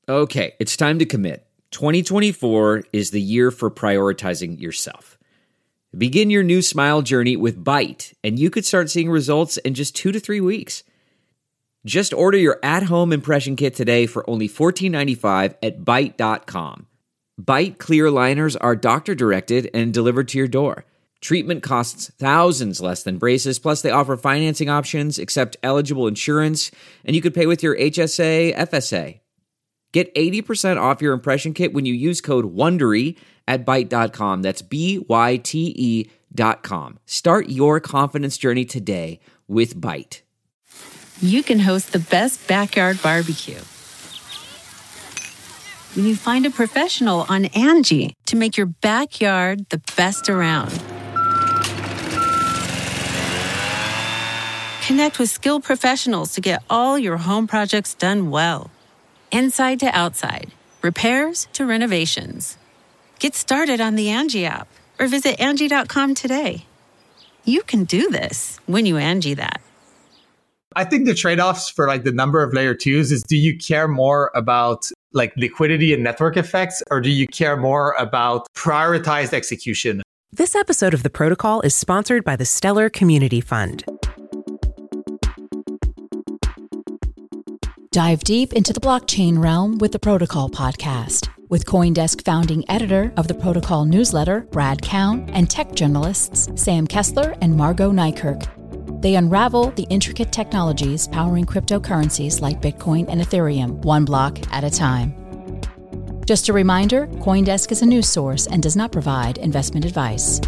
Okay, it's time to commit. 2024 is the year for prioritizing yourself. Begin your new smile journey with Byte, and you could start seeing results in just 2 to 3 weeks. Just order your at-home impression kit today for only $14.95 at Byte.com. Byte clear liners are doctor-directed and delivered to your door. Treatment costs thousands less than braces, plus they offer financing options, accept eligible insurance, and you could pay with your HSA, FSA. Get 80% off your impression kit when you use code WONDERY at Byte.com. That's BYTE.com. Start your confidence journey today with Byte. You can host the best backyard barbecue when you find a professional on Angie to make your backyard the best around. Connect with skilled professionals to get all your home projects done well. Inside to outside, repairs to renovations. Get started on the Angie app or visit Angie.com today. You can do this when you Angie that. I think the trade-offs for like the number of layer 2s is, do you care more about like liquidity and network effects, or do you care more about prioritized execution? This episode of The Protocol is sponsored by the Stellar Community Fund. Dive deep into the blockchain realm with the Protocol podcast, with CoinDesk founding editor of the Protocol newsletter, Brad Cowan, and tech journalists Sam Kessler and Margot Nykirk. They unravel the intricate technologies powering cryptocurrencies like Bitcoin and Ethereum, one block at a time. Just a reminder, CoinDesk is a news source and does not provide investment advice.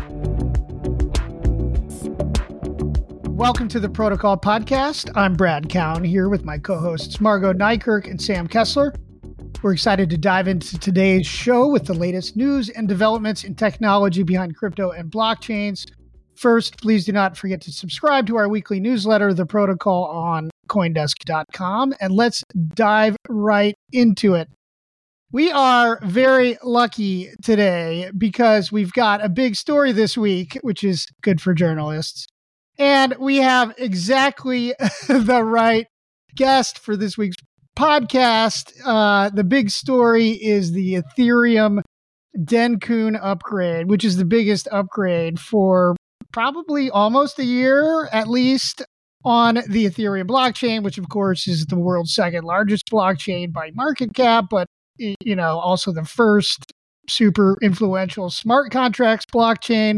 Welcome to the Protocol Podcast. I'm Brad Cowan here with my co-hosts Margot Nykirk and Sam Kessler. We're excited to dive into today's show with the latest news and developments in technology behind crypto and blockchains. First, please do not forget to subscribe to our weekly newsletter, The Protocol, on Coindesk.com, and let's dive right into it. We are very lucky today because we've got a big story this week, which is good for journalists. And we have exactly the right guest for this week's podcast. The big story is the Ethereum Dencun upgrade, which is the biggest upgrade for probably almost a year, at least, on the Ethereum blockchain, which of course is the world's second largest blockchain by market cap, but also the first super influential smart contracts blockchain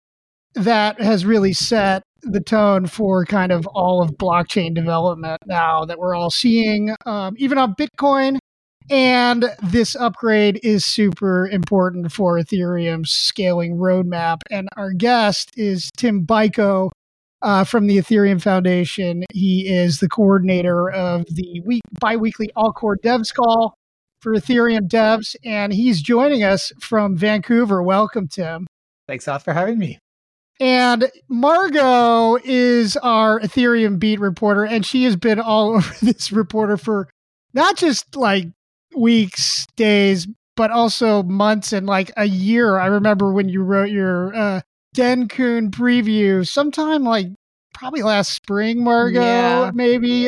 that has really set the tone for kind of all of blockchain development now that we're all seeing, even on Bitcoin. And this upgrade is super important for Ethereum's scaling roadmap. And our guest is Tim Beiko from the Ethereum Foundation. He is the coordinator of the bi-weekly All-Core Devs Call for Ethereum devs, and he's joining us from Vancouver. Welcome, Tim. Thanks a lot for having me. And Margot is our Ethereum beat reporter, and she has been all over this reporter for not just like weeks, days, but also months and like a year. I remember when you wrote your Dencun preview sometime like probably last spring, Margot, maybe.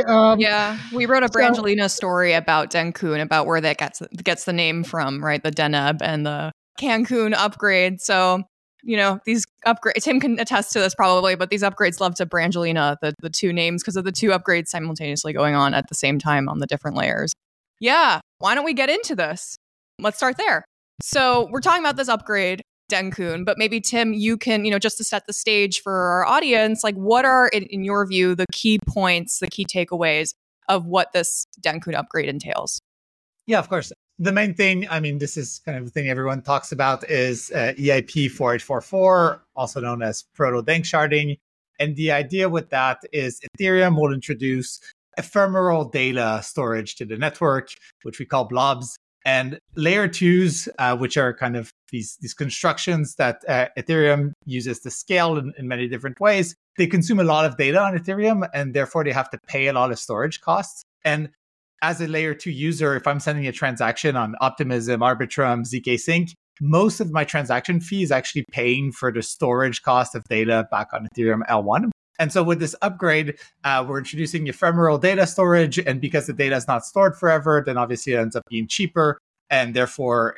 We wrote a Brangelina story about Dencun, about where that gets the name from, right? The Deneb and the Cancun upgrade. So, these upgrades, Tim can attest to this probably, but these upgrades love to Brangelina, the two names, because of the two upgrades simultaneously going on at the same time on the different layers. Yeah, why don't we get into this? Let's start there. So we're talking about this upgrade, Dencun, but maybe Tim, you can, just to set the stage for our audience, like what are, in your view, the key points, the key takeaways of what this Dencun upgrade entails? Yeah, of course. The main thing, this is kind of the thing everyone talks about, is EIP 4844, also known as proto-danksharding. And the idea with that is Ethereum will introduce ephemeral data storage to the network, which we call blobs. And layer 2s, which are kind of these constructions that Ethereum uses to scale in many different ways, they consume a lot of data on Ethereum, and therefore they have to pay a lot of storage costs. And as a layer 2 user, if I'm sending a transaction on Optimism, Arbitrum, ZK Sync, most of my transaction fee is actually paying for the storage cost of data back on Ethereum L1. And so with this upgrade, we're introducing ephemeral data storage. And because the data is not stored forever, then obviously it ends up being cheaper. And therefore,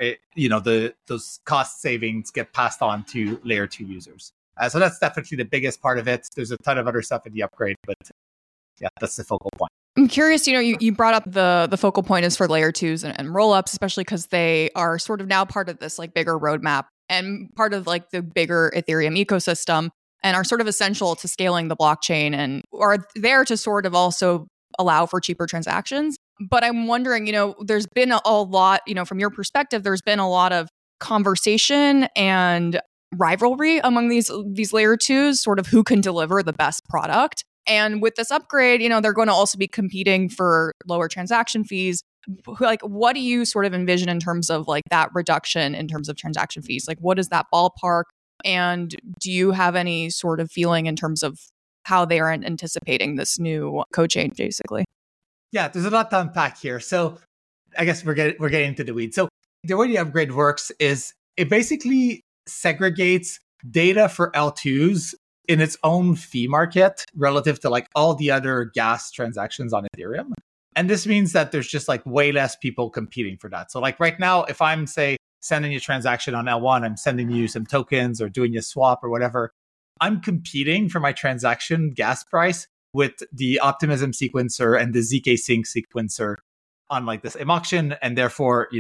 those cost savings get passed on to layer 2 users. So that's definitely the biggest part of it. There's a ton of other stuff in the upgrade, but yeah, that's the focal point. I'm curious, you brought up the focal point is for layer 2s and rollups, especially because they are sort of now part of this like bigger roadmap and part of like the bigger Ethereum ecosystem and are sort of essential to scaling the blockchain and are there to sort of also allow for cheaper transactions. But I'm wondering, there's been a lot, from your perspective, there's been a lot of conversation and rivalry among these layer 2s, sort of who can deliver the best product. And with this upgrade, they're going to also be competing for lower transaction fees. Like, what do you sort of envision in terms of like that reduction in terms of transaction fees? Like, what is that ballpark? And do you have any sort of feeling in terms of how they are anticipating this new code change, basically? Yeah, there's a lot to unpack here. So I guess we're getting into the weeds. So the way the upgrade works is it basically segregates data for L2s in its own fee market relative to like all the other gas transactions on Ethereum. And this means that there's just like way less people competing for that. So like right now, if I'm say sending a transaction on L1, I'm sending you some tokens or doing a swap or whatever, I'm competing for my transaction gas price with the Optimism sequencer and the ZK Sync sequencer on like this M auction. And therefore,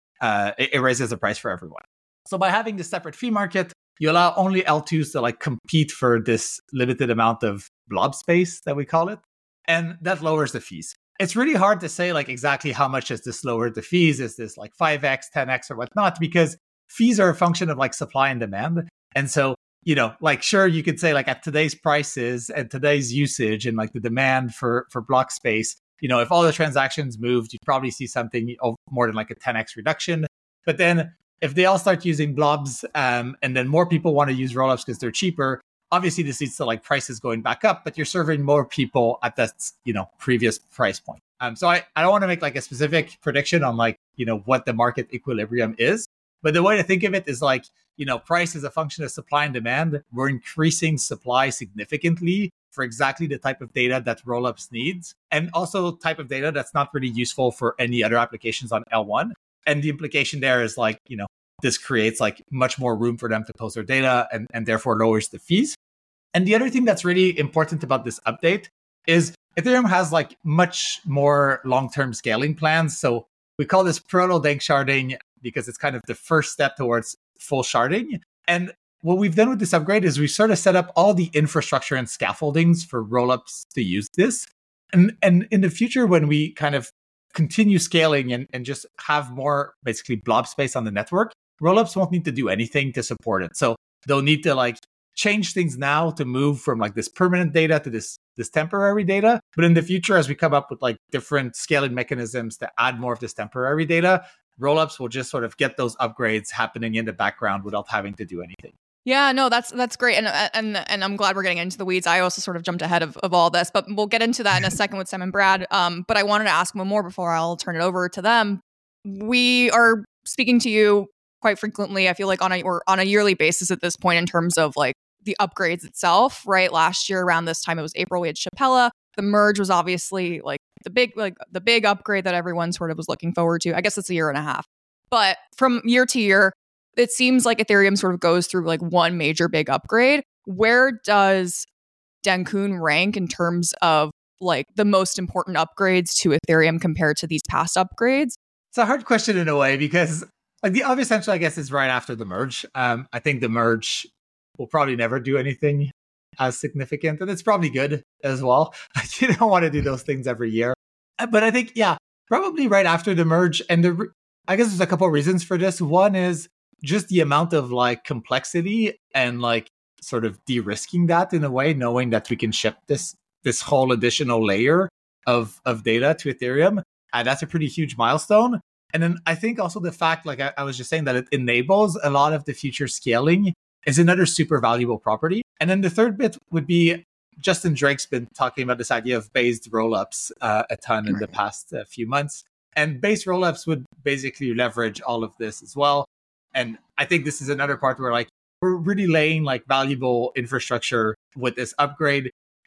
it raises the price for everyone. So by having this separate fee market, you allow only L2s to like compete for this limited amount of blob space that we call it. And that lowers the fees. It's really hard to say like exactly how much has this lowered the fees. Is this like 5x, 10x or whatnot? Because fees are a function of like supply and demand. And so, sure, you could say like at today's prices and today's usage and like the demand for block space, if all the transactions moved, you'd probably see something more than like a 10x reduction. But then if they all start using blobs and then more people want to use rollups because they're cheaper, obviously this leads to like prices going back up, but you're serving more people at that, previous price point. So I don't want to make like a specific prediction on like, what the market equilibrium is. But the way to think of it is like, price is a function of supply and demand. We're increasing supply significantly for exactly the type of data that rollups needs, and also type of data that's not really useful for any other applications on L1. And the implication there is like, this creates like much more room for them to post their data and therefore lowers the fees. And the other thing that's really important about this update is Ethereum has like much more long-term scaling plans. So we call this proto-danksharding because it's kind of the first step towards full sharding. And what we've done with this upgrade is we sort of set up all the infrastructure and scaffoldings for rollups to use this. And in the future, when we kind of continue scaling and just have more basically blob space on the network, rollups won't need to do anything to support it. So they'll need to like change things now to move from like this permanent data to this temporary data. But in the future, as we come up with like different scaling mechanisms to add more of this temporary data, rollups will just sort of get those upgrades happening in the background without having to do anything. Yeah, no, that's great. And I'm glad we're getting into the weeds. I also sort of jumped ahead of all this, but we'll get into that in a second with Sam and Brad. But I wanted to ask one more before I'll turn it over to them. We are speaking to you quite frequently, I feel like on a yearly basis at this point in terms of like the upgrades itself, right? Last year around this time, it was April, we had Shapella. The merge was obviously like the big upgrade that everyone sort of was looking forward to. I guess it's a year and a half. But from year to year, it seems like Ethereum sort of goes through like one major big upgrade. Where does Dencun rank in terms of like the most important upgrades to Ethereum compared to these past upgrades? It's a hard question in a way because like the obvious answer, I guess, is right after the merge. I think the merge will probably never do anything as significant, and it's probably good as well. You don't want to do those things every year. But I think, yeah, probably right after the merge. And I guess there's a couple of reasons for this. One is just the amount of like complexity and like sort of de-risking that in a way, knowing that we can ship this whole additional layer of data to Ethereum. That's a pretty huge milestone. And then I think also the fact, like I was just saying, that it enables a lot of the future scaling is another super valuable property. And then the third bit would be Justin Drake's been talking about this idea of based rollups a ton in the past few months. And base rollups would basically leverage all of this as well. And I think this is another part where like we're really laying like valuable infrastructure with this upgrade.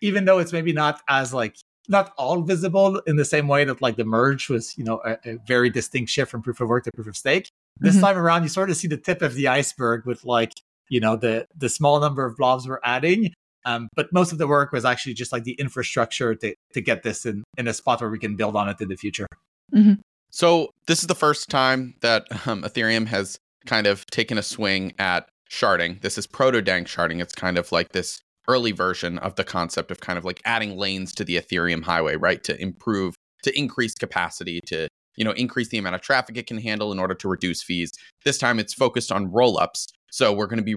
even though it's maybe not as like, not all visible in the same way that like the merge was, a very distinct shift from proof of work to proof of stake. This time around, you sort of see the tip of the iceberg with like, the small number of blobs we're adding. But most of the work was actually just like the infrastructure to get this in a spot where we can build on it in the future. Mm-hmm. So this is the first time that Ethereum has kind of taken a swing at sharding. This is proto-dank sharding. It's kind of like this early version of the concept of kind of like adding lanes to the Ethereum highway, right? To increase capacity, to increase the amount of traffic it can handle in order to reduce fees. This time it's focused on rollups. So we're going to be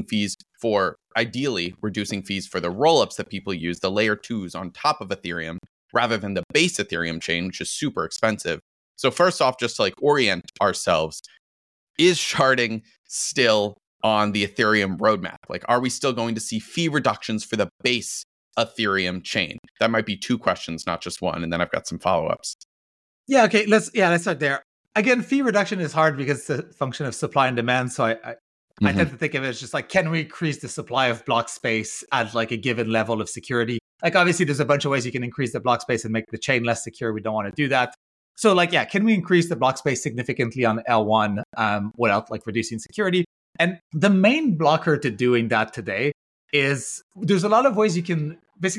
ideally reducing fees for the rollups that people use, the layer 2s on top of Ethereum, rather than the base Ethereum chain, which is super expensive. So first off, just to like orient ourselves, is sharding still on the Ethereum roadmap? Like, are we still going to see fee reductions for the base Ethereum chain? That might be two questions, not just one. And then I've got some follow-ups. Yeah, okay, let's start there. Again, fee reduction is hard because it's a function of supply and demand. So I tend to think of it as just like, can we increase the supply of block space at like a given level of security? Like, obviously, there's a bunch of ways you can increase the block space and make the chain less secure. We don't want to do that. So like, yeah, can we increase the block space significantly on L1 without like reducing security? And the main blocker to doing that today is there's a lot of ways you can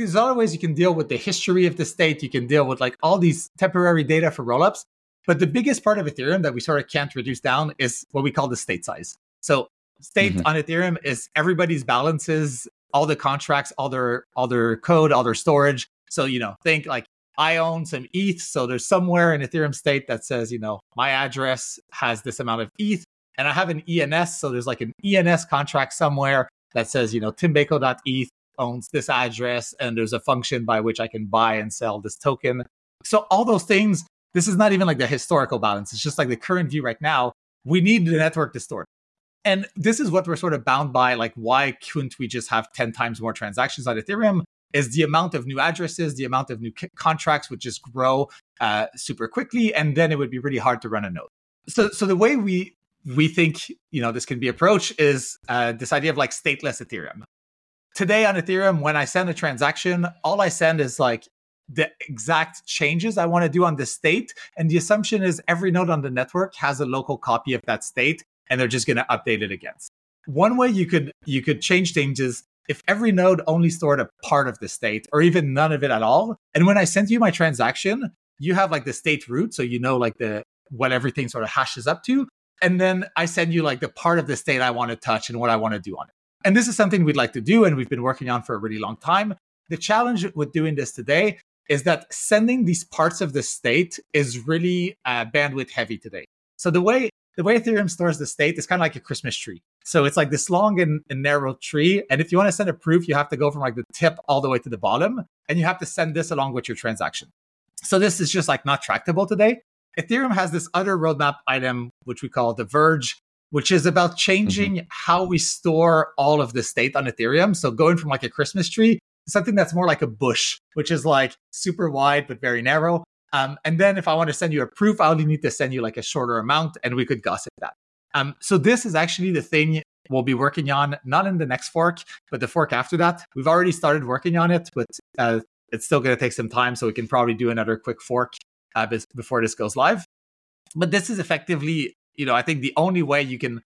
deal with the history of the state. You can deal with like all these temporary data for rollups. But the biggest part of Ethereum that we sort of can't reduce down is what we call the state size. So state on Ethereum is everybody's balances, all the contracts, all their code, all their storage. So, think like I own some ETH. So there's somewhere in Ethereum state that says, my address has this amount of ETH and I have an ENS. So there's like an ENS contract somewhere that says, Timbeko.eth owns this address and there's a function by which I can buy and sell this token. So all those things, this is not even like the historical balance. It's just like the current view right now. We need the network to store. And this is what we're sort of bound by. Like, why couldn't we just have 10 times more transactions on Ethereum? Is the amount of new addresses, the amount of new contracts would just grow super quickly. And then it would be really hard to run a node. So the way we think, this can be approached is this idea of like stateless Ethereum. Today on Ethereum, when I send a transaction, all I send is like the exact changes I want to do on the state. And the assumption is every node on the network has a local copy of that state, and they're just going to update it against. One way you could change things is if every node only stored a part of the state or even none of it at all. And when I send you my transaction, you have like the state root. So like what everything sort of hashes up to. And then I send you like the part of the state I want to touch and what I want to do on it. And this is something we'd like to do. And we've been working on for a really long time. The challenge with doing this today is that sending these parts of the state is really bandwidth heavy today. So the way Ethereum stores the state is kind of like a Christmas tree. So it's like this long and narrow tree. And if you want to send a proof, you have to go from like the tip all the way to the bottom. And you have to send this along with your transaction. So this is just like not tractable today. Ethereum has this other roadmap item, which we call the Verge, which is about changing how we store all of the state on Ethereum. So going from like a Christmas tree to something that's more like a bush, which is like super wide, but very narrow. And then if I want to send you a proof, I only need to send you like a shorter amount and we could gossip that. So this is actually the thing we'll be working on, not in the next fork, but the fork after that. We've already started working on it, but it's still going to take some time. So we can probably do another quick fork before this goes live. But this is effectively, I think the only way you can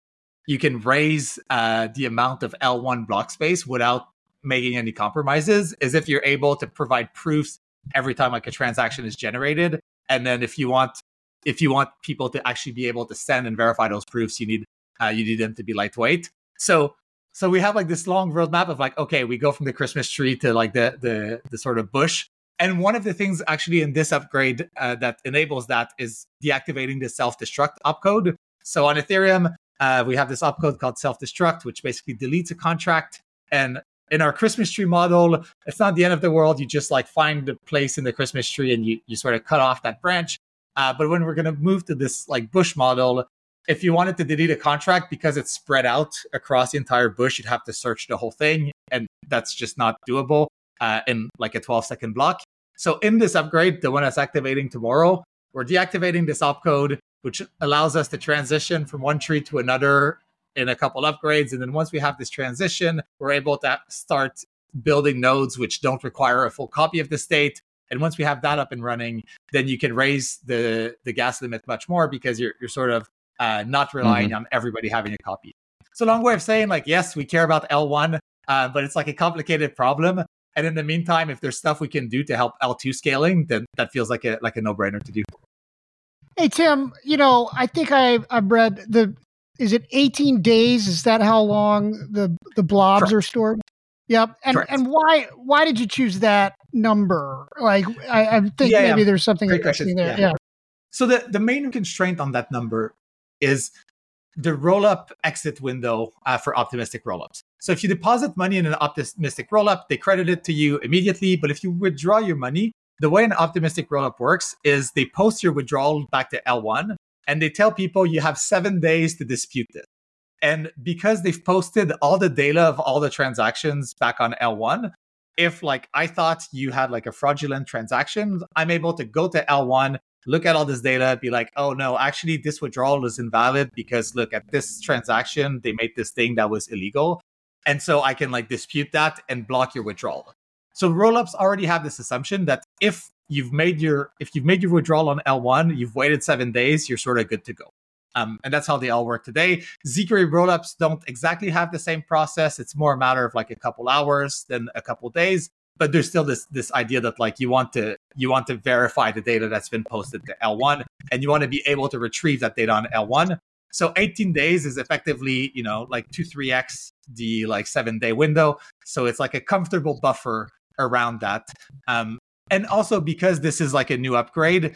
raise the amount of L1 block space without making any compromises is if you're able to provide proofs every time like a transaction is generated. And then if you want people to actually be able to send and verify those proofs, you need them to be lightweight. So we have like this long roadmap of like, okay, we go from the Christmas tree to like the sort of bush. And one of the things actually in this upgrade that enables that is deactivating the self-destruct opcode. So on Ethereum, we have this opcode called self-destruct, which basically deletes a contract. And in our Christmas tree model, it's not the end of the world. You just like find the place in the Christmas tree and you sort of cut off that branch. But when we're going to move to this like bush model, if you wanted to delete a contract because it's spread out across the entire bush, you'd have to search the whole thing. And that's just not doable in like a 12-second block. So in this upgrade, the one that's activating tomorrow, we're deactivating this opcode, which allows us to transition from one tree to another in a couple upgrades. And then once we have this transition, we're able to start building nodes which don't require a full copy of the state. And once we have that up and running, then you can raise the gas limit much more because you're sort of not relying on everybody having a copy. So long way of saying, like, yes, we care about L1, but it's like a complicated problem. And in the meantime, if there's stuff we can do to help L2 scaling, then that feels like a no-brainer to do. Hey, Tim, I think I've read is it 18 days? Is that how long the blobs Correct. are stored? Yep. And why did you choose that number? Like, I think maybe there's something interesting there. Yeah. So the main constraint on that number is the roll-up exit window for optimistic roll-ups. So if you deposit money in an optimistic roll-up, they credit it to you immediately. But if you withdraw your money, the way an optimistic roll-up works is they post your withdrawal back to L1, and they tell people you have 7 days to dispute it. And because they've posted all the data of all the transactions back on L1, if like I thought you had like a fraudulent transaction, I'm able to go to L1, look at all this data, be like, oh no, actually this withdrawal is invalid because look at this transaction, they made this thing that was illegal. And so I can like dispute that and block your withdrawal. So rollups already have this assumption that if you've made your withdrawal on L1, you've waited 7 days, you're sort of good to go. And that's how they all work today. zQuery rollups don't exactly have the same process. It's more a matter of like a couple hours than a couple days. But there's still this idea that like you want to verify the data that's been posted to L1, and you want to be able to retrieve that data on L1. So 18 days is effectively, like 2-3x the like 7-day window. So it's like a comfortable buffer around that. And also because this is like a new upgrade,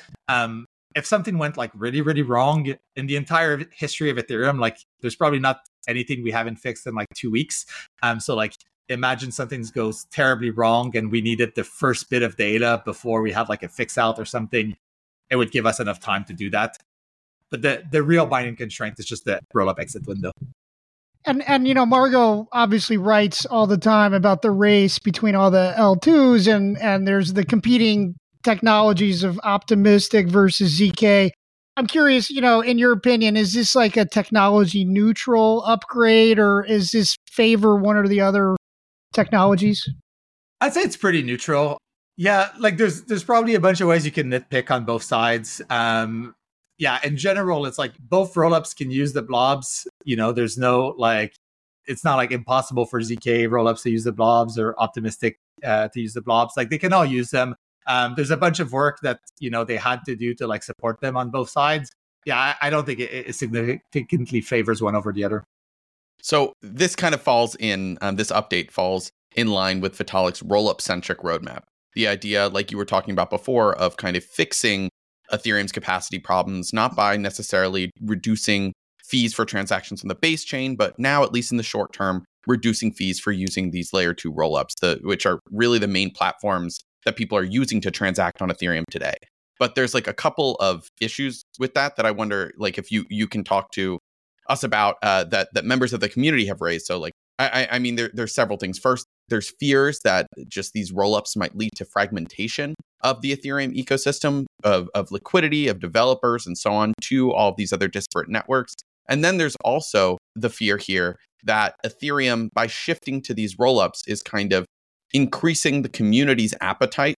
if something went like really, really wrong in the entire history of Ethereum, like there's probably not anything we haven't fixed in like 2 weeks. So like imagine something goes terribly wrong and we needed the first bit of data before we have like a fix out or something. It would give us enough time to do that. But the real binding constraint is just the roll-up exit window. And Margot obviously writes all the time about the race between all the L2s and there's the competing technologies of optimistic versus ZK. I'm curious, in your opinion, is this like a technology neutral upgrade or is this favor one or the other technologies? I'd say it's pretty neutral. Yeah, like there's probably a bunch of ways you can nitpick on both sides. Yeah, in general, it's like both rollups can use the blobs. There's no like, it's not like impossible for ZK rollups to use the blobs or optimistic to use the blobs. Like they can all use them. There's a bunch of work that, they had to do to like support them on both sides. Yeah, I don't think it significantly favors one over the other. So this kind of falls in, this update falls in line with Vitalik's rollup-centric roadmap. The idea, like you were talking about before, of kind of fixing Ethereum's capacity problems, not by necessarily reducing fees for transactions on the base chain, but now, at least in the short term, reducing fees for using these layer 2 rollups, which are really the main platforms that people are using to transact on Ethereum today. But there's like a couple of issues with that I wonder, like, if you can talk to us about that members of the community have raised. So like, I mean, there's several things. First, there's fears that just these rollups might lead to fragmentation of the Ethereum ecosystem, of liquidity, of developers, and so on, to all of these other disparate networks. And then there's also the fear here that Ethereum, by shifting to these rollups, is kind of increasing the community's appetite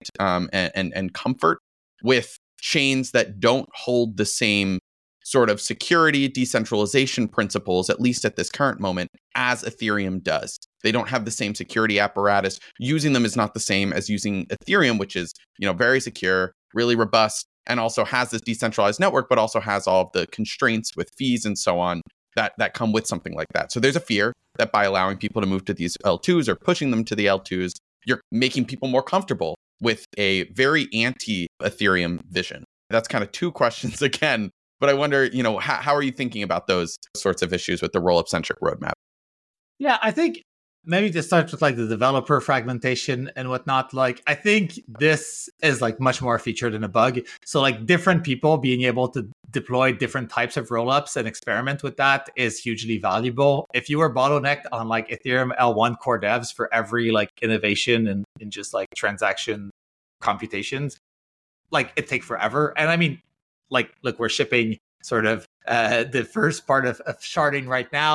and comfort with chains that don't hold the same sort of security, decentralization principles, at least at this current moment, as Ethereum does. They don't have the same security apparatus. Using them is not the same as using Ethereum, which is, very secure, really robust, and also has this decentralized network, but also has all of the constraints with fees and so on that come with something like that. So there's a fear that by allowing people to move to these L2s or pushing them to the L2s, you're making people more comfortable with a very anti-Ethereum vision. That's kind of two questions again, but I wonder, how are you thinking about those sorts of issues with the rollup-centric roadmap? Yeah, I think maybe to start with like the developer fragmentation and whatnot, like I think this is like much more a feature than a bug. So like different people being able to deploy different types of rollups and experiment with that is hugely valuable. If you were bottlenecked on like Ethereum L1 core devs for every like innovation and in just like transaction computations, like it take forever. And I mean, like, look, we're shipping sort of the first part of sharding right now.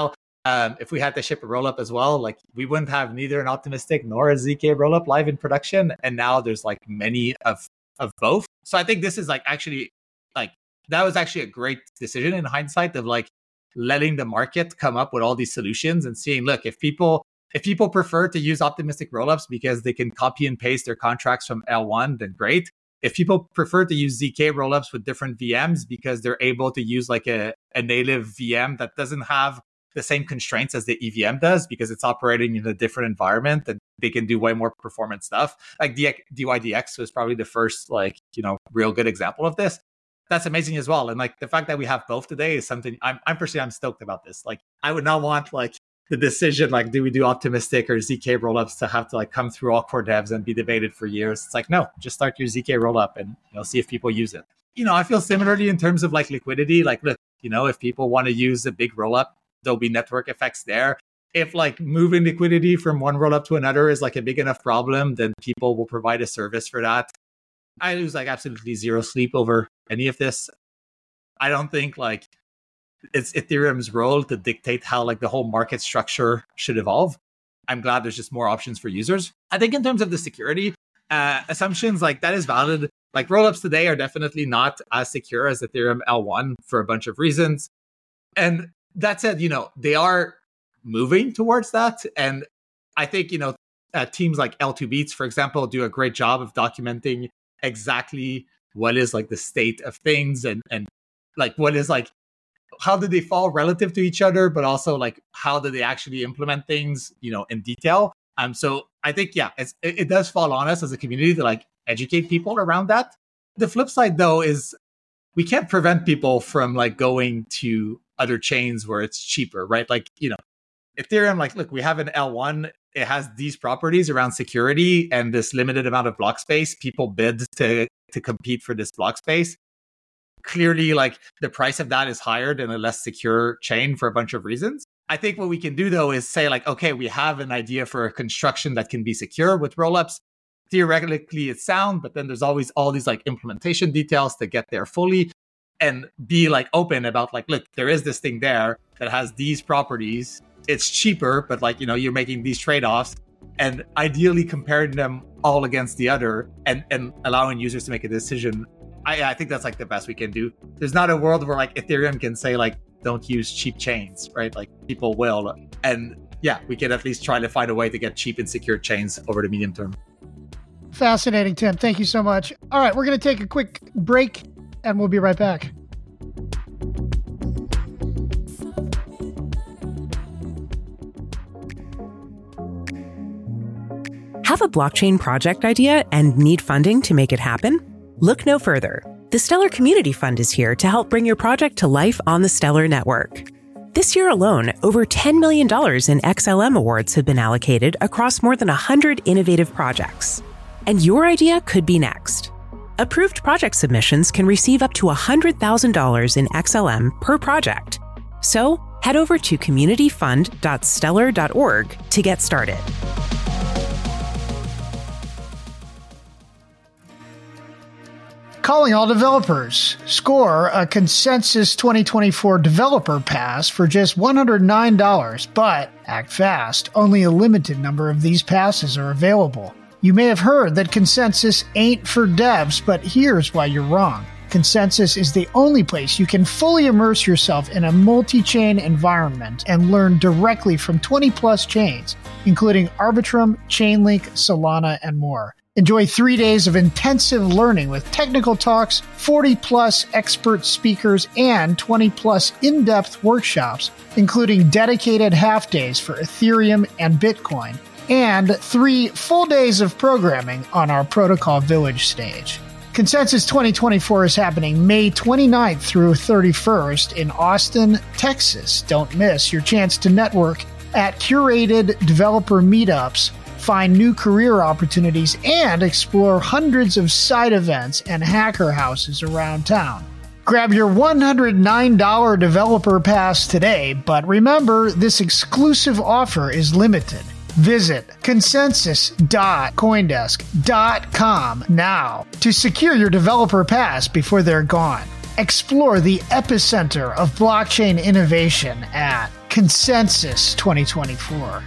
if we had to ship a rollup as well, like we wouldn't have neither an optimistic nor a ZK rollup live in production. And now there's like many of both. So I think this is like actually like that was actually a great decision in hindsight of like letting the market come up with all these solutions and seeing, look, if people prefer to use optimistic rollups because they can copy and paste their contracts from L1, then great. If people prefer to use ZK rollups with different VMs because they're able to use like a native VM that doesn't have the same constraints as the EVM does because it's operating in a different environment and they can do way more performance stuff. Like DYDX was probably the first like, real good example of this. That's amazing as well. And like the fact that we have both today is something I'm personally stoked about this. Like I would not want like the decision, like, do we do optimistic or ZK rollups to have to like come through all core devs and be debated for years? It's like, no, just start your ZK rollup and see if people use it. I feel similarly in terms of like liquidity. Like, look, if people want to use a big rollup, there'll be network effects there. If like moving liquidity from one rollup to another is like a big enough problem, then people will provide a service for that. I lose like absolutely zero sleep over any of this. I don't think like it's Ethereum's role to dictate how like the whole market structure should evolve. I'm glad there's just more options for users. I think in terms of the security assumptions, like that is valid. Like rollups today are definitely not as secure as Ethereum L1 for a bunch of reasons. And that said, they are moving towards that. And I think, teams like L2Beats, for example, do a great job of documenting exactly what is like the state of things and like what is like, how do they fall relative to each other, but also like how do they actually implement things, in detail. So I think, yeah, it does fall on us as a community to like educate people around that. The flip side though is we can't prevent people from like going to other chains where it's cheaper, right? Like, Ethereum, like, look, we have an L1. It has these properties around security and this limited amount of block space. People bid to compete for this block space. Clearly, like the price of that is higher than a less secure chain for a bunch of reasons. I think what we can do though is say like, okay, we have an idea for a construction that can be secure with rollups. Theoretically, it's sound, but then there's always all these like implementation details to get there fully and be like open about like, look, there is this thing there that has these properties. It's cheaper, but like, you're making these trade-offs and ideally comparing them all against the other and allowing users to make a decision. I think that's like the best we can do. There's not a world where like Ethereum can say like, don't use cheap chains, right? Like people will. And yeah, we can at least try to find a way to get cheap and secure chains over the medium term. Fascinating, Tim. Thank you so much. All right, we're going to take a quick break and we'll be right back. Have a blockchain project idea and need funding to make it happen? Look no further. The Stellar Community Fund is here to help bring your project to life on the Stellar network. This year alone, over $10 million in XLM awards have been allocated across more than 100 innovative projects. And your idea could be next. Approved project submissions can receive up to $100,000 in XLM per project. So head over to communityfund.stellar.org to get started. Calling all developers. Score a Consensus 2024 Developer Pass for just $109, but act fast. Only a limited number of these passes are available. You may have heard that Consensus ain't for devs, but here's why you're wrong. Consensus is the only place you can fully immerse yourself in a multi-chain environment and learn directly from 20-plus chains, including Arbitrum, Chainlink, Solana, and more. Enjoy 3 days of intensive learning with technical talks, 40-plus expert speakers, and 20-plus in-depth workshops, including dedicated half-days for Ethereum and Bitcoin, and 3 full days of programming on our Protocol Village stage. Consensus 2024 is happening May 29th through 31st in Austin, Texas. Don't miss your chance to network at curated developer meetups, find new career opportunities, and explore hundreds of side events and hacker houses around town. Grab your $109 developer pass today, but remember, this exclusive offer is limited. Visit consensus.coindesk.com now to secure your developer pass before they're gone. Explore the epicenter of blockchain innovation at Consensus 2024.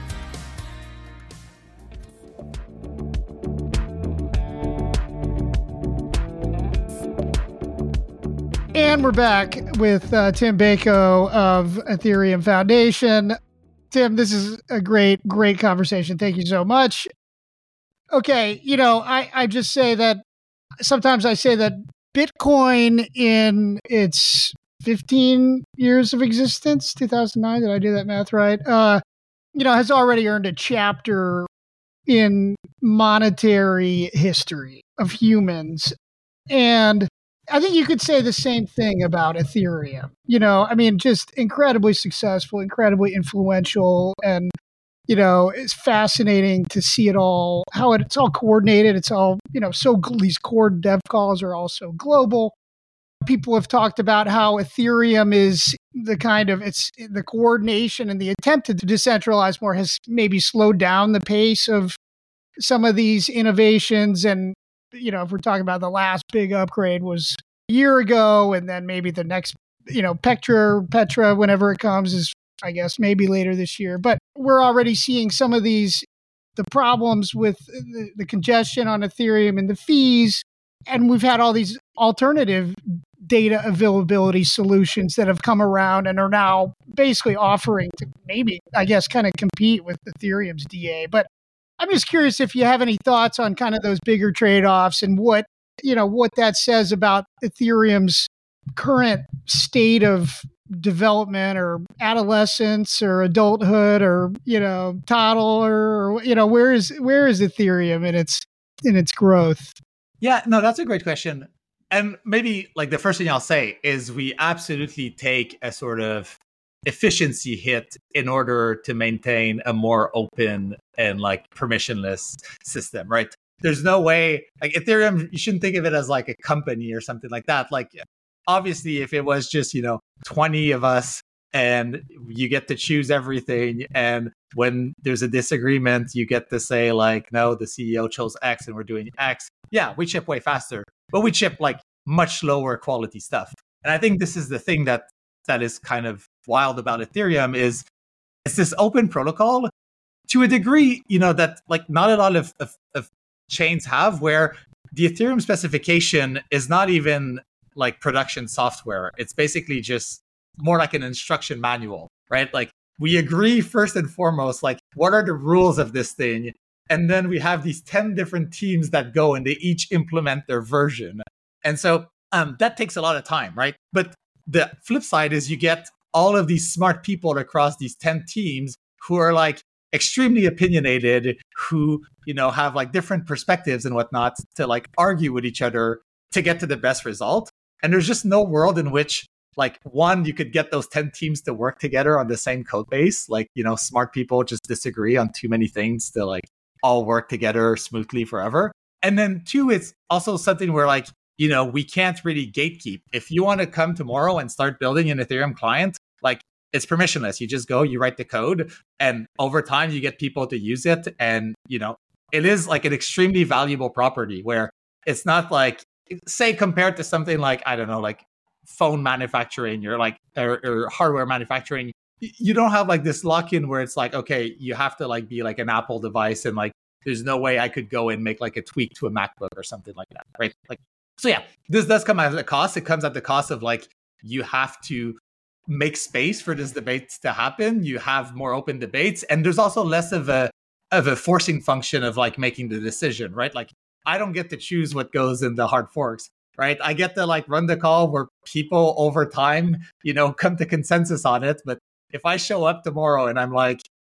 And we're back with Tim Bako of Ethereum Foundation. Tim, this is a great conversation. Thank you so much. Okay, I just say that sometimes I say that Bitcoin in its 15 years of existence, 2009, did I do that math right? Has already earned a chapter in monetary history of humans. And I think you could say the same thing about Ethereum. Just incredibly successful, incredibly influential, and, it's fascinating to see it all, how it's all coordinated. It's all, these core dev calls are also global. People have talked about how Ethereum is it's the coordination and the attempt to decentralize more has maybe slowed down the pace of some of these innovations. And, if we're talking about the last big upgrade was a year ago, and then maybe the next, Petra, whenever it comes, is, I guess, maybe later this year. But we're already seeing some of the problems with the congestion on Ethereum and the fees. And we've had all these alternative data availability solutions that have come around and are now basically offering to maybe, I guess, kind of compete with Ethereum's DA. But I'm just curious if you have any thoughts on kind of those bigger trade-offs and what that says about Ethereum's current state of development or adolescence or adulthood or, toddle or where is Ethereum in its growth? Yeah, no, that's a great question. And maybe the first thing I'll say is we absolutely take a sort of efficiency hit in order to maintain a more open and permissionless system, right? There's no way, Ethereum, you shouldn't think of it as a company or something like that. Obviously, if it was just, 20 of us and you get to choose everything, and when there's a disagreement, you get to say no, the CEO chose X and we're doing X. Yeah, we ship way faster, but we ship much lower quality stuff. And I think this is the thing that is kind of wild about Ethereum is it's this open protocol to a degree, that not a lot of chains have, where the Ethereum specification is not even production software. It's basically just more like an instruction manual, right? We agree first and foremost, what are the rules of this thing? And then we have these 10 different teams that go and they each implement their version. And so that takes a lot of time, right? But the flip side is you get all of these smart people across these 10 teams who are extremely opinionated, who, have different perspectives and whatnot to argue with each other to get to the best result. And there's just no world in which one, you could get those 10 teams to work together on the same code base. Smart people just disagree on too many things to all work together smoothly forever. And then two, it's also something where we can't really gatekeep. If you want to come tomorrow and start building an Ethereum client, it's permissionless. You just go, you write the code, and over time you get people to use it. And, it is an extremely valuable property where it's not say compared to something I don't know, phone manufacturing or or hardware manufacturing, you don't have this lock-in where it's okay, you have to be an Apple device and there's no way I could go and make a tweak to a MacBook or something like that, right? So yeah, this does come at a cost. It comes at the cost of you have to make space for this debate to happen. You have more open debates, and there's also less of a forcing function of making the decision, right? I don't get to choose what goes in the hard forks, right? I get to run the call where people over time, come to consensus on it. But if I show up tomorrow and I'm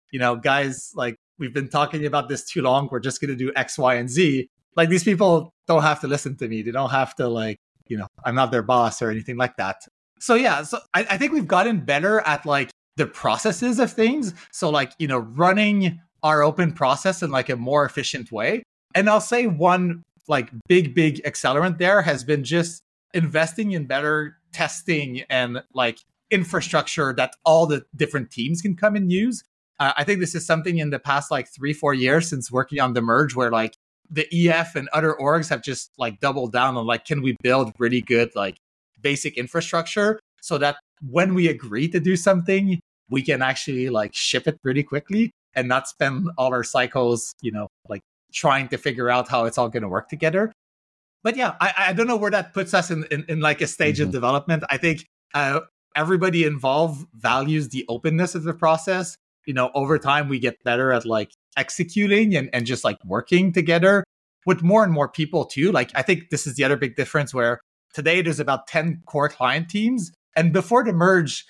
guys, we've been talking about this too long, we're just going to do X, Y, and Z. These people don't have to listen to me. They don't have to I'm not their boss or anything like that. So yeah, so I think we've gotten better at the processes of things. So running our open process in a more efficient way. And I'll say one big accelerant there has been just investing in better testing and infrastructure that all the different teams can come and use. I think this is something in the past 3-4 years since working on the merge where the EF and other orgs have just doubled down on can we build really good basic infrastructure so that when we agree to do something, we can actually like ship it pretty quickly and not spend all our cycles, like trying to figure out how it's all going to work together. But yeah, I don't know where that puts us in like a stage of development. I think everybody involved values the openness of the process. Over time, we get better at like executing and just like working together with more and more people too. Like, I think this is the other big difference where today there's about 10 core client teams. And before the merge,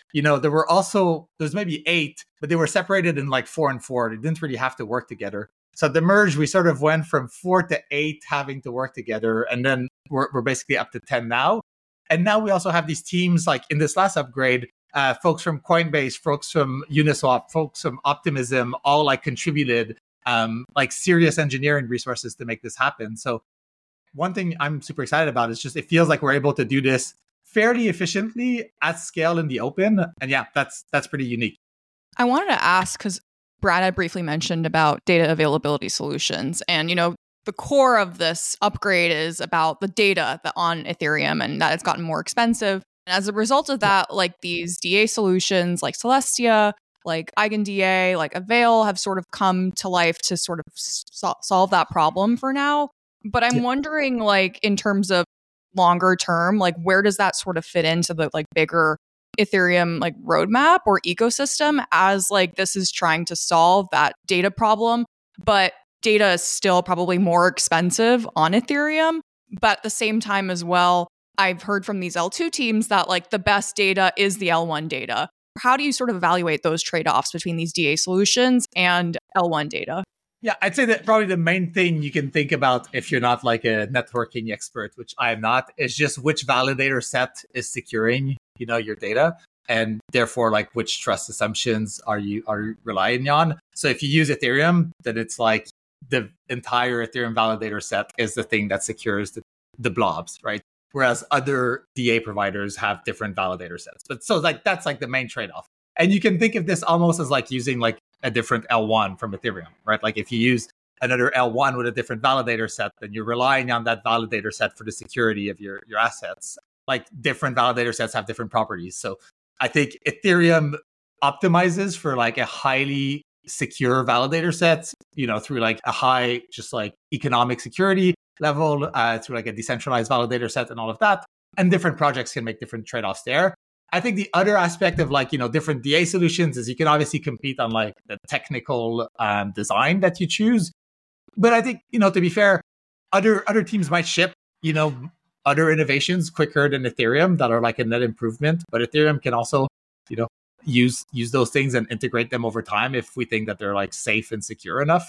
there's maybe 8, but they were separated in like 4 and 4. They didn't really have to work together. So the merge, we sort of went from 4 to 8 having to work together. And then we're basically up to 10 now. And now we also have these teams, like in this last upgrade, folks from Coinbase, folks from Uniswap, folks from Optimism, all like contributed like serious engineering resources to make this happen. So one thing I'm super excited about is just, it feels like we're able to do this fairly efficiently at scale in the open. And yeah, that's pretty unique. I wanted to ask, because Brad had briefly mentioned about data availability solutions. And, the core of this upgrade is about the data on Ethereum, and that it's gotten more expensive. And as a result of that, like these DA solutions like Celestia, like EigenDA, like Avail have sort of come to life to sort of solve that problem for now. But I'm wondering, like, in terms of longer term, like, where does that sort of fit into the like bigger Ethereum like roadmap or ecosystem, as like this is trying to solve that data problem, but data is still probably more expensive on Ethereum. But at the same time as well, I've heard from these L2 teams that like the best data is the L1 data. How do you sort of evaluate those trade-offs between these DA solutions and L1 data? Yeah, I'd say that probably the main thing you can think about if you're not like a networking expert, which I am not, is just which validator set is securing, your data, and therefore like which trust assumptions are you relying on. So if you use Ethereum, then it's like the entire Ethereum validator set is the thing that secures the blobs, right? Whereas other DA providers have different validator sets. But so like that's like the main trade-off. And you can think of this almost as like using like a different L1 from Ethereum, right? Like if you use another L1 with a different validator set, then you're relying on that validator set for the security of your assets. Like different validator sets have different properties. So I think Ethereum optimizes for like a highly secure validator set, through like a high, just like economic security level, through like a decentralized validator set and all of that. And different projects can make different trade-offs there. I think the other aspect of like, different DA solutions is you can obviously compete on like the technical design that you choose. But I think, to be fair, other teams might ship, other innovations quicker than Ethereum that are like a net improvement. But Ethereum can also, use those things and integrate them over time if we think that they're like safe and secure enough.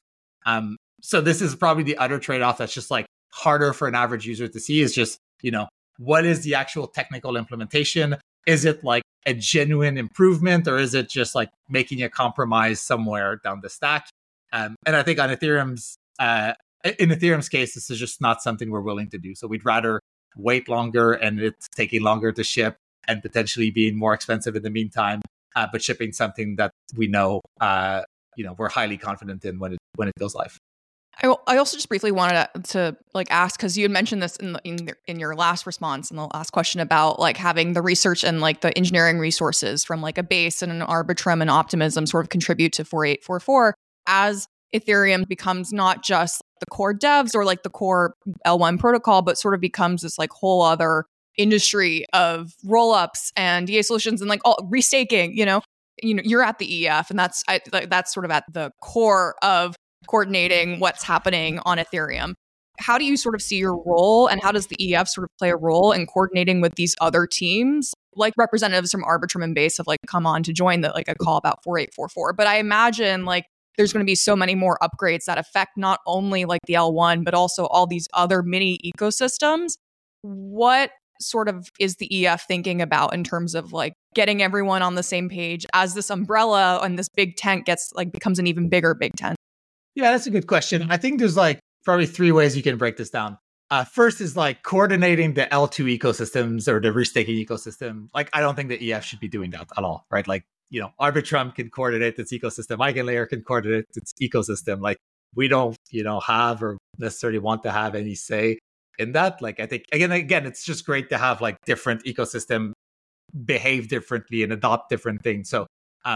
So this is probably the other trade-off that's just like harder for an average user to see, is just, what is the actual technical implementation? Is it like a genuine improvement, or is it just like making a compromise somewhere down the stack? And I think on Ethereum's, in Ethereum's case, this is just not something we're willing to do. So we'd rather wait longer, and it's taking longer to ship and potentially being more expensive in the meantime, but shipping something that we know, we're highly confident in when it goes live. I also just briefly wanted to like ask, because you had mentioned this in your last response, in the last question, about like having the research and like the engineering resources from like a Base and an Arbitrum and Optimism sort of contribute to 4844 as Ethereum becomes not just the core devs or like the core L1 protocol, but sort of becomes this like whole other industry of rollups and DA solutions and like all restaking. You're at the EF, and that's sort of at the core of coordinating what's happening on Ethereum. How do you sort of see your role, and how does the EF sort of play a role in coordinating with these other teams? Like representatives from Arbitrum and Base have like come on to join a call about 4844. But I imagine like there's going to be so many more upgrades that affect not only like the L1, but also all these other mini ecosystems. What sort of is the EF thinking about in terms of like getting everyone on the same page as this umbrella and this big tent becomes an even bigger big tent? Yeah, that's a good question. I think there's like probably 3 ways you can break this down. First is like coordinating the L2 ecosystems or the restaking ecosystem. Like, I don't think the EF should be doing that at all, right? Like, Arbitrum can coordinate its ecosystem. EigenLayer can coordinate its ecosystem. Like, we don't, have or necessarily want to have any say in that. Like, I think, again, it's just great to have like different ecosystem behave differently and adopt different things. So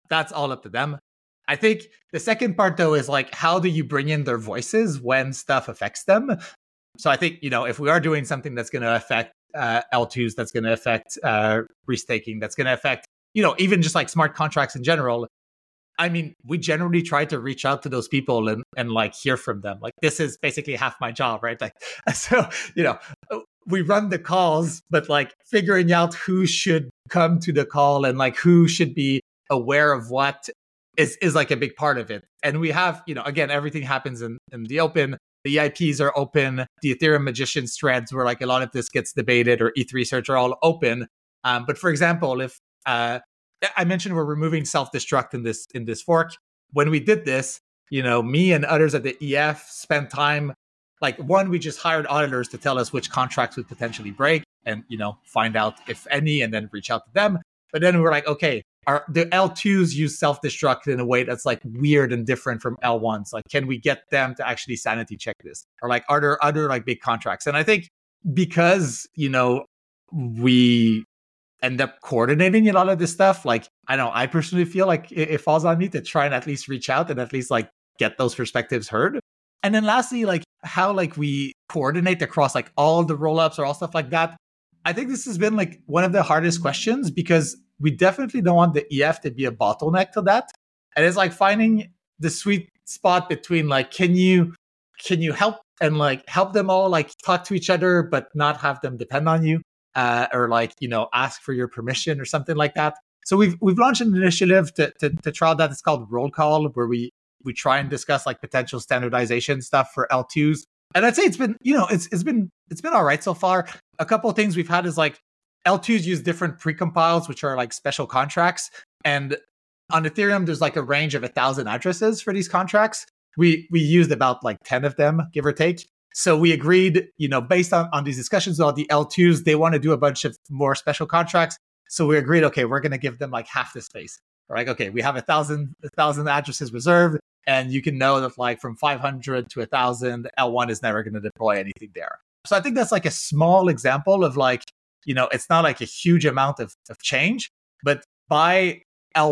that's all up to them. I think the second part, though, is like, how do you bring in their voices when stuff affects them? So I think, if we are doing something that's going to affect L2s, that's going to affect restaking, that's going to affect, even just like smart contracts in general. I mean, we generally try to reach out to those people and like hear from them. Like, this is basically half my job, right? Like, so, we run the calls, but like figuring out who should come to the call and like who should be aware of what is like a big part of it. And we have, again, everything happens in the open. The EIPs are open. The Ethereum Magicians threads where like a lot of this gets debated, or ETH research, are all open. But for example, if I mentioned we're removing self-destruct in this fork. When we did this, me and others at the EF spent time, like, one, we just hired auditors to tell us which contracts would potentially break and, find out if any, and then reach out to them. But then we were like, okay, the L2s use self-destruct in a way that's like weird and different from L1s. Like, can we get them to actually sanity check this? Or like, are there other like big contracts? And I think because, we end up coordinating a lot of this stuff, like, I personally feel like it falls on me to try and at least reach out and at least like get those perspectives heard. And then lastly, like how like we coordinate across like all the rollups or all stuff like that. I think this has been like one of the hardest questions, because we definitely don't want the EF to be a bottleneck to that. And it's like finding the sweet spot between like, can you help and like help them all like talk to each other, but not have them depend on you, or like, ask for your permission or something like that. So we've launched an initiative to trial that. It's called Roll Call, where we try and discuss like potential standardization stuff for L2s. And I'd say it's been, it's been all right so far. A couple of things we've had is like L2s use different precompiles, which are like special contracts. And on Ethereum, there's like a range of 1,000 addresses for these contracts. We used about like 10 of them, give or take. So we agreed, based on these discussions about the L2s, they want to do a bunch of more special contracts. So we agreed, okay, we're going to give them like half the space. We're like, okay, we have 1,000 addresses reserved. And you can know that like from 500 to 1,000, L1 is never going to deploy anything there. So I think that's like a small example of like, it's not like a huge amount of change, but by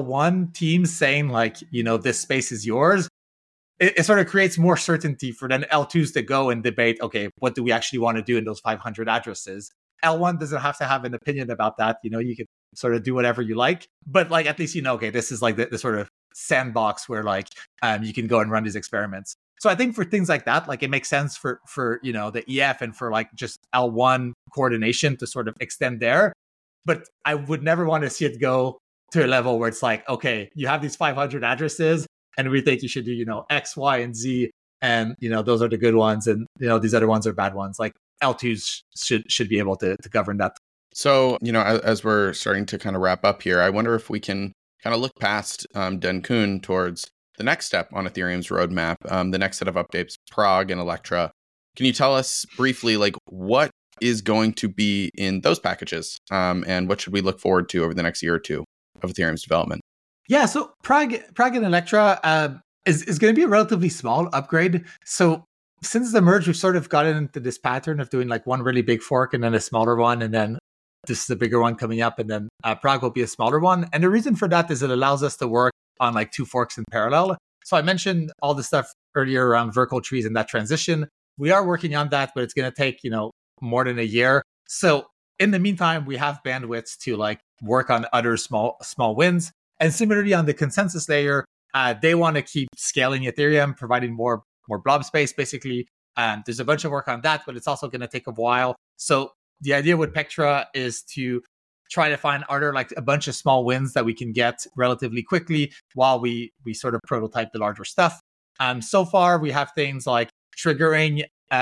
L1 teams saying like, this space is yours, it sort of creates more certainty for then L2s to go and debate, okay, what do we actually want to do in those 500 addresses? L1 doesn't have to have an opinion about that. You can sort of do whatever you like, but like, at least, okay, this is like the sort of sandbox where like, you can go and run these experiments. So I think for things like that, like it makes sense for the EF and for like just L1 coordination to sort of extend there. But I would never want to see it go to a level where it's like, okay, you have these 500 addresses and we think you should do, X, Y, and Z. And, those are the good ones. And, these other ones are bad ones. Like L2s should be able to govern that. So, as we're starting to kind of wrap up here, I wonder if we can kind of look past Dencun towards the next step on Ethereum's roadmap, the next set of updates, Prague and Electra. Can you tell us briefly, like, what is going to be in those packages, and what should we look forward to over the next year or two of Ethereum's development? Yeah, so Prague and Electra is going to be a relatively small upgrade. So since the merge, we've sort of gotten into this pattern of doing like one really big fork and then a smaller one, and then this is a bigger one coming up, and then Prague will be a smaller one. And the reason for that is it allows us to work on like two forks in parallel. So I mentioned all the stuff earlier around Verkle trees and that transition. We are working on that, but it's going to take, more than a year. So in the meantime, we have bandwidths to like work on other small wins. And similarly on the consensus layer, they want to keep scaling Ethereum, providing more blob space, basically. There's a bunch of work on that, but it's also going to take a while. So the idea with Pectra is to try to find other like a bunch of small wins that we can get relatively quickly while we sort of prototype the larger stuff. So far, we have things like triggering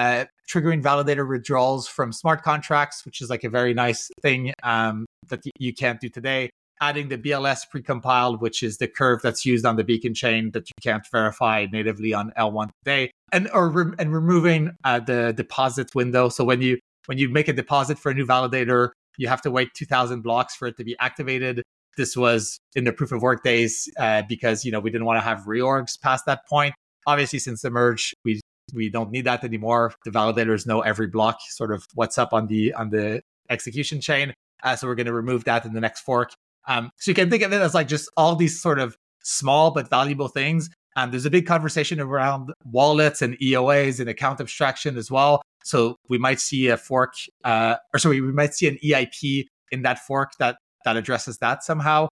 validator withdrawals from smart contracts, which is like a very nice thing that you can't do today. Adding the BLS precompiled, which is the curve that's used on the Beacon chain that you can't verify natively on L1 today, and removing the deposit window. So when you make a deposit for a new validator, you have to wait 2,000 blocks for it to be activated. This was in the proof of work days because we didn't want to have reorgs past that point. Obviously, since the merge, we don't need that anymore. The validators know every block, sort of what's up on the execution chain. So we're going to remove that in the next fork. So you can think of it as like just all these sort of small but valuable things. There's a big conversation around wallets and EOAs and account abstraction as well. So we might see a fork, we might see an EIP in that fork that addresses that somehow.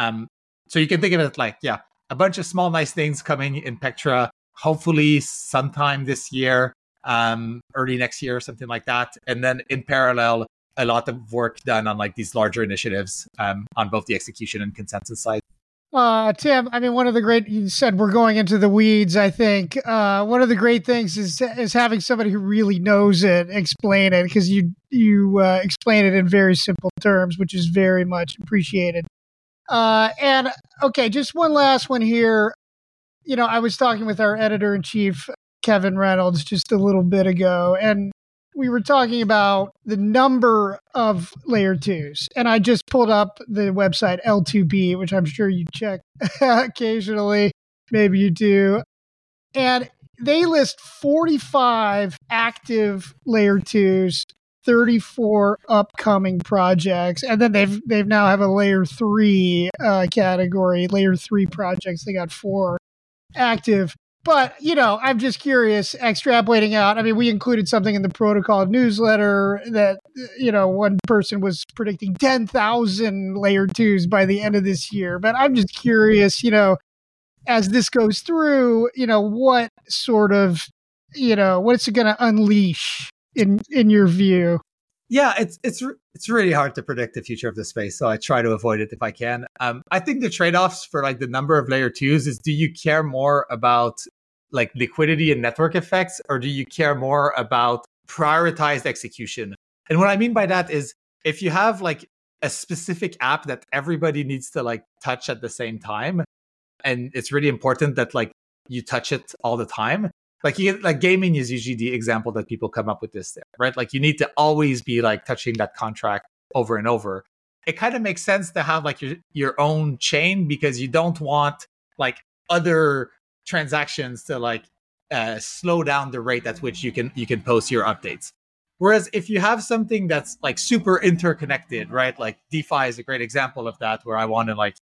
So you can think of it like, a bunch of small, nice things coming in Pectra, hopefully sometime this year, early next year, something like that. And then in parallel, a lot of work done on like these larger initiatives on both the execution and consensus side. Tim, I mean, you said we're going into the weeds, I think. One of the great things is having somebody who really knows it explain it, because you explain it in very simple terms, which is very much appreciated. And okay, just one last one here. I was talking with our editor-in-chief, Kevin Reynolds, just a little bit ago, and we were talking about the number of layer 2s. And I just pulled up the website L2B, which I'm sure you check occasionally. Maybe you do. And they list 45 active layer 2s, 34 upcoming projects. And then they've now have a layer 3 category, layer 3 projects. They got 4 active. But, I'm just curious, extrapolating out. I mean, we included something in the protocol newsletter that, one person was predicting 10,000 layer 2s by the end of this year. But I'm just curious, as this goes through, what sort of, what's it going to unleash in your view? Yeah, it's really hard to predict the future of the space, so I try to avoid it if I can. I think the trade-offs for like the number of layer 2s is, do you care more about like liquidity and network effects, or do you care more about prioritized execution? And what I mean by that is, if you have like a specific app that everybody needs to like touch at the same time, and it's really important that like you touch it all the time. Like gaming is usually the example that people come up with this there, right? Like you need to always be like touching that contract over and over. It kind of makes sense to have like your own chain, because you don't want like other transactions to like slow down the rate at which you can post your updates. Whereas if you have something that's like super interconnected, right? Like DeFi is a great example of that, where I want to like,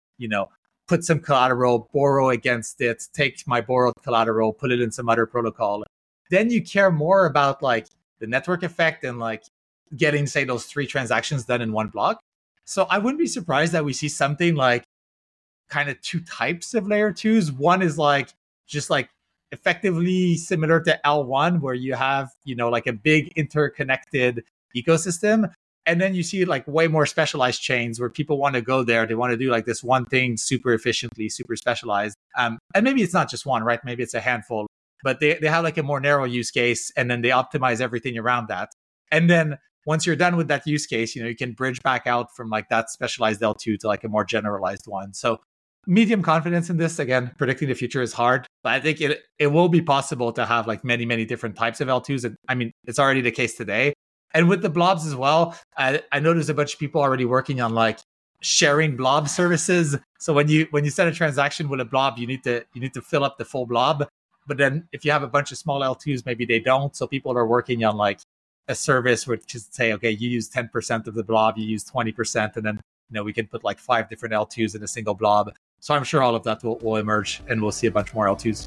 put some collateral, borrow against it, take my borrowed collateral, put it in some other protocol. Then you care more about like the network effect and like getting, say, those 3 transactions done in one block. So I wouldn't be surprised that we see something like kind of 2 types of layer 2s. One is like just like effectively similar to L1, where you have, like a big interconnected ecosystem. And then you see like way more specialized chains where people want to go there. They want to do like this one thing super efficiently, super specialized. And maybe it's not just one, right? Maybe it's a handful, but they have like a more narrow use case, and then they optimize everything around that. And then once you're done with that use case, you can bridge back out from like that specialized L2 to like a more generalized one. So medium confidence in this. Again, predicting the future is hard, but I think it will be possible to have like many, many different types of L2s. And I mean, it's already the case today. And with the blobs as well, I know there's a bunch of people already working on like sharing blob services. So when you send a transaction with a blob, you need to fill up the full blob. But then if you have a bunch of small L2s, maybe they don't. So people are working on like a service which is say, okay, you use 10% of the blob, you use 20%, and then we can put like 5 different L2s in a single blob. So I'm sure all of that will emerge, and we'll see a bunch more L2s.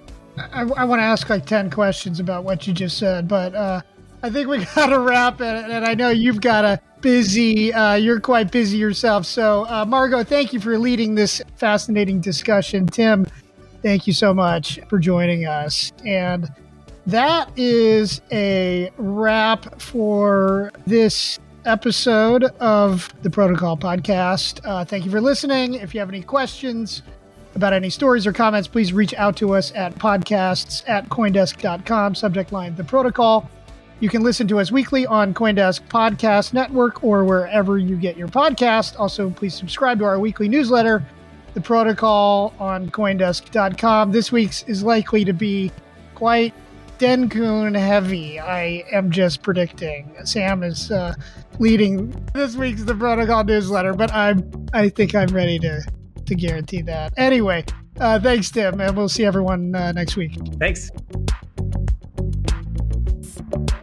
I want to ask like 10 questions about what you just said, but I think we got to wrap it, and I know you've got a busy, you're quite busy yourself. So, Margot, thank you for leading this fascinating discussion. Tim, thank you so much for joining us. And that is a wrap for this episode of the Protocol Podcast. Thank you for listening. If you have any questions about any stories or comments, please reach out to us at podcasts@coindesk.com, subject line The Protocol. You can listen to us weekly on CoinDesk Podcast Network or wherever you get your podcast. Also, please subscribe to our weekly newsletter, The Protocol, on CoinDesk.com. This week's is likely to be quite Dencun heavy, I am just predicting. Sam is leading this week's The Protocol newsletter, but I think I'm ready to guarantee that. Anyway, thanks, Tim, and we'll see everyone next week. Thanks.